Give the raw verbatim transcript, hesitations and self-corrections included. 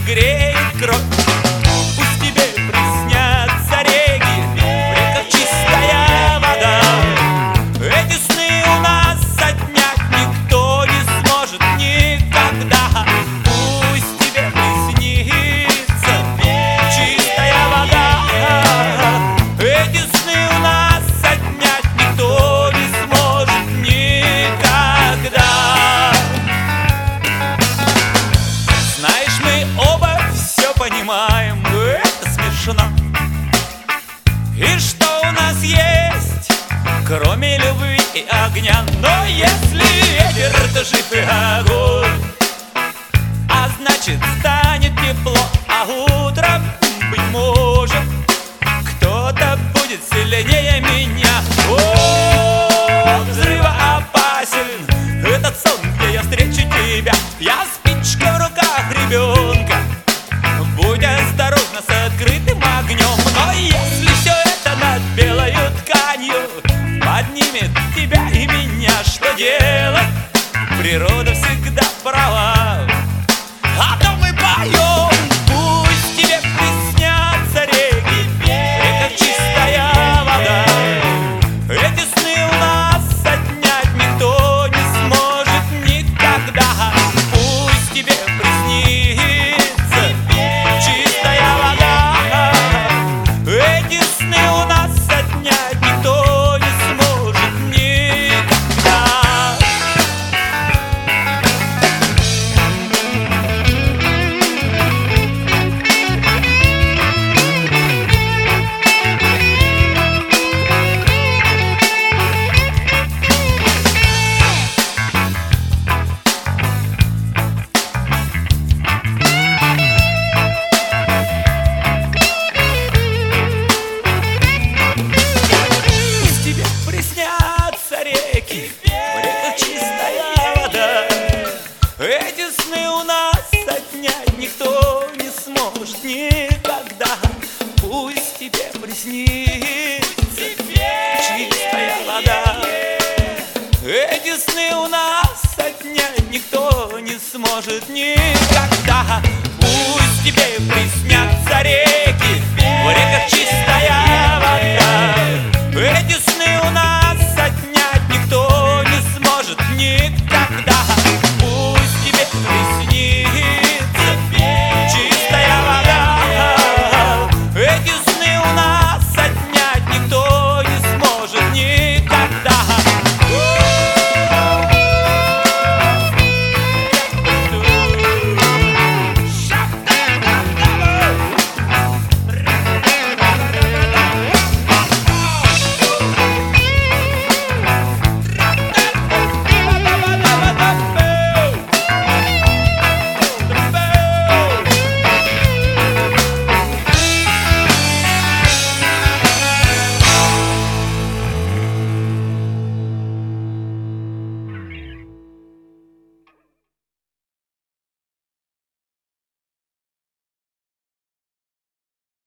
греет кровь. Пусть тебе приснятся реки, в реках чистая вода. Эти сны у нас отнять никто не сможет никогда. Пусть тебе приснится чистая вода. Эти сны у нас отнять никто не сможет никогда. Знаешь, мы оба все понимаем, но это смешно. И что у нас есть, кроме любви и огня? Но если ветер, то жив и огонь, а значит станет тепло, а утром, быть может, кто-то будет сильнее меня. О, взрывоопасен этот сон, где я встречу тебя. Я спичка в руках ребенка, будь осторожна с открытым огнем. Но если все это над белою тканью поднимет тебя и меня, что делать? Природа всегда права, а то мы поем. Пусть тебе приснятся реки, в реках чистая вода. Эти сны у нас отнять никто не сможет никогда. Пусть тебе приснится чистая вода. Эти сны у нас отнять никто не сможет никогда. Пусть тебе приснятся реки, в реках чистая вода. Эти сны у нас отнять никто не сможет никогда. Пусть тебе приснится чистая вода. Эти сны у нас отнять никто не сможет никогда. Пусть тебе приснятся реки,